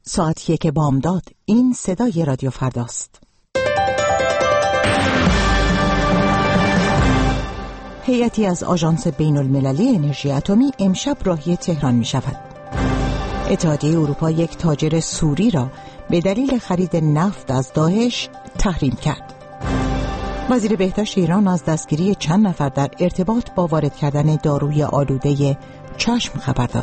ساعت 1 بامداد. این صدای رادیو فرداست. هیئتی از آژانس بین‌المللی انرژی اتمی امشب راهی تهران می شود. اتحادیه اروپا یک تاجر سوری را به دلیل خرید نفت از داعش تحریم کرد. وزیر بهداشت ایران از دستگیری چند نفر در ارتباط با وارد کردن داروی آلوده چشم خبر داد.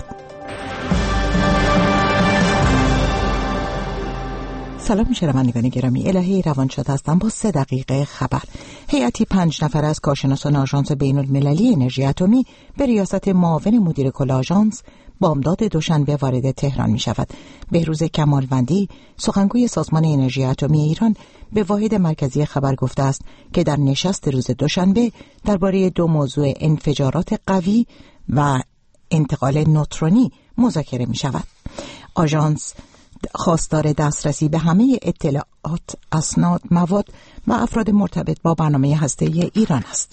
سلام شنوندگان گرامی، الهی روانشاد هستم با 3 دقیقه خبر. هیئتی 5 نفر از کارشناسان آژانس بین‌المللی انرژی اتمی به ریاست معاون مدیر کل آژانس بامداد دوشنبه وارد تهران می شود. بهروز کمالوندی، سخنگوی سازمان انرژی اتمی ایران، به واحد مرکزی خبر گفته است که در نشست روز دوشنبه درباره 2 موضوع انفجارات قوی و انتقال نوترونی مذاکره می شود. آژانس خواستار دسترسی به همه اطلاعات، اسناد، مواد و افراد مرتبط با برنامه هسته‌ای ایران است.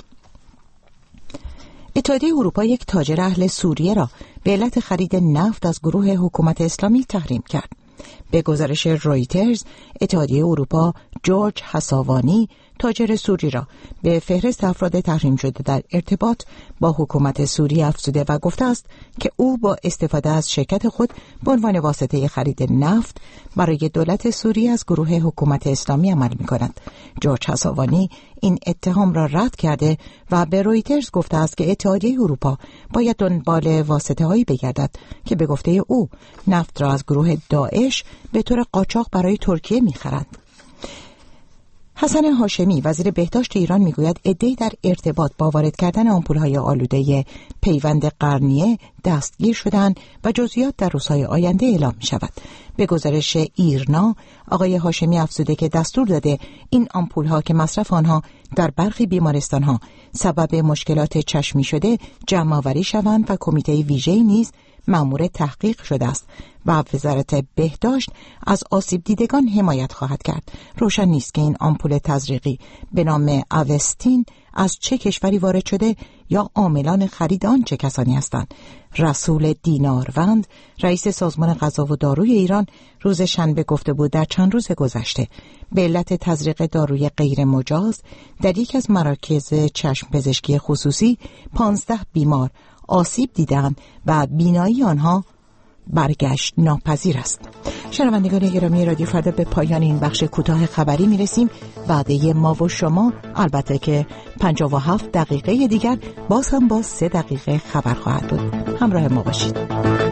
اتحادیه اروپا یک تاجر اهل سوریه را به علت خرید نفت از گروه حکومت اسلامی تحریم کرد. به گزارش رویترز، اتحادیه اروپا جورج حساوانی تاجر سوری را به فهرست افراد تحریم شده در ارتباط با حکومت سوریه افزوده و گفته است که او با استفاده از شرکت خود به عنوان واسطه خرید نفت برای دولت سوریه از گروه حکومت اسلامی عمل می‌کند. جورج حساوانی این اتهام را رد کرده و به رویترز گفته است که اتحادیه اروپا باید دنبال واسطه‌هایی بگردد که به گفته او نفت را از گروه داعش به طور قاچاق برای ترکیه می‌خرند. حسن هاشمی وزیر بهداشت ایران میگوید عده‌ای در ارتباط با وارد کردن آمپول‌های آلوده پیوند قرنیه دستگیر شدند و جزئیات در روزهای آینده اعلام می شود. به گزارش ایرنا، آقای هاشمی افزوده که دستور داده این آمپول‌ها که مصرف آنها در برخی بیمارستان‌ها سبب مشکلات چشمی شده جمع‌آوری شوند و کمیته ویژه‌ای نیز مأمور تحقیق شده است و وزارت بهداشت از آسیب دیدگان حمایت خواهد کرد. روشن نیست که این آمپول تزریقی به نام اوستین از چه کشوری وارد شده یا عاملان خرید آن چه کسانی هستند. رسول دیناروند، رئیس سازمان غذا و داروی ایران، روز شنبه گفته بود در چند روز گذشته به علت تزریق داروی غیر مجاز در یک از مراکز چشم پزشکی خصوصی 15 بیمار آسیب دیدند و بینایی آنها برگشت ناپذیر است. شنوندگان گرامی رادیو فردا، به پایان این بخش کوتاه خبری میرسیم. وعده ما و شما البته که 57 دقیقه دیگر باز هم با 3 دقیقه خبر خواهد بود. همراه ما باشید.